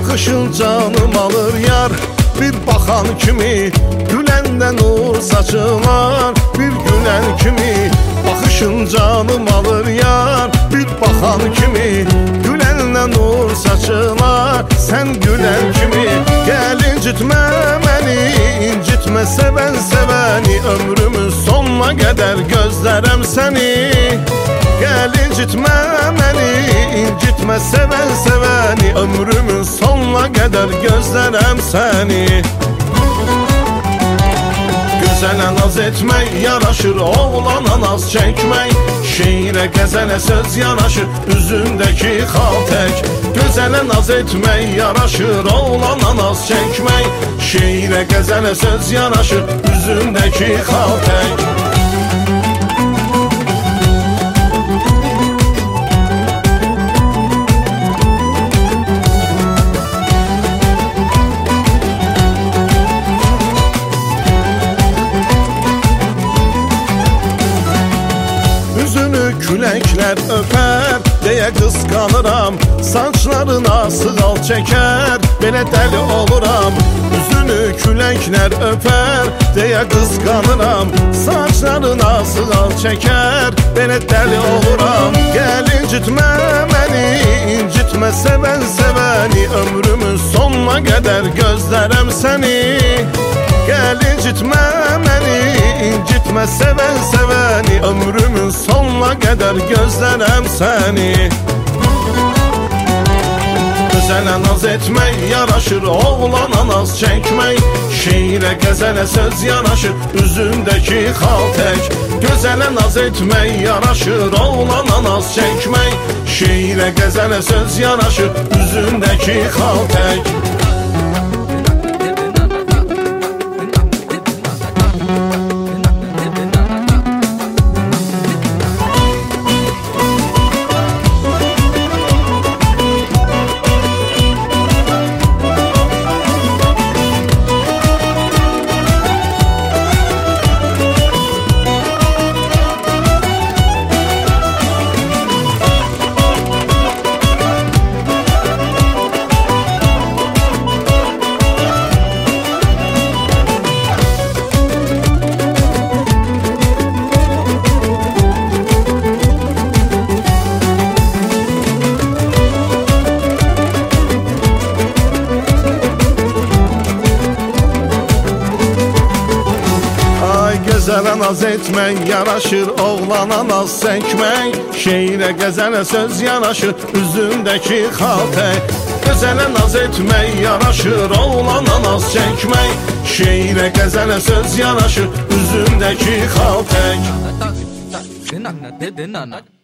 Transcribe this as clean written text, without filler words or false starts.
Baxışın canım alır yar, bir baxan kimi, güləndə nur saçılar, bir gülən kimi. Baxışın canım alır yar, bir baxan kimi, güləndə nur saçılar, sən gülən kimi. Gəl incitmə məni, incitmə sevən sevəni, ömrümün sonuna qədər gözlərəm səni. Gəl incitmə məni, incitmə sevən sevəni, ömrümün sonuna qədər gözlərəm səni. Gözələ naz etmək yaraşır, oğlana naz çəkmək, şeirə qəzələ söz yanaşır, üzündəki xal tək. Gözələ naz etmək yaraşır, oğlana naz çəkmək, şeirə qəzələ söz yanaşır, üzündəki xal tək. Küləklər öpər, deyə qısqanıram, saçlarına sığal çəkər, belə dəli oluram. Üzünü küləklər öpər, deyə qısqanıram, saçlarına sığal çəkər, belə dəli oluram. Gəl incitmə məni, incitmə sevən sevəni, ömrümün sonuna qədər gözlərəm səni. Gəl incitmə məni, incitmə sevən sevəni, ömrümün sonuna qədər gözlərəm səni. Gözələ naz etmək yaraşır, oğlana naz çəkmək, şeirə qəzələ söz yanaşır, üzündəki xal tək. Gözələ naz etmək yaraşır, oğlana naz çəkmək, şeirə qəzələ söz yanaşır, üzündəki xal tək. Gözələ naz etmək yaraşır, oğlana naz çəkmək, şeirə qəzələ söz yanaşır, üzündəki xal tək. Gözələ naz etmək yaraşır, oğlana naz çəkmək, şeirə qəzələ söz yanaşır, üzündəki xal tək.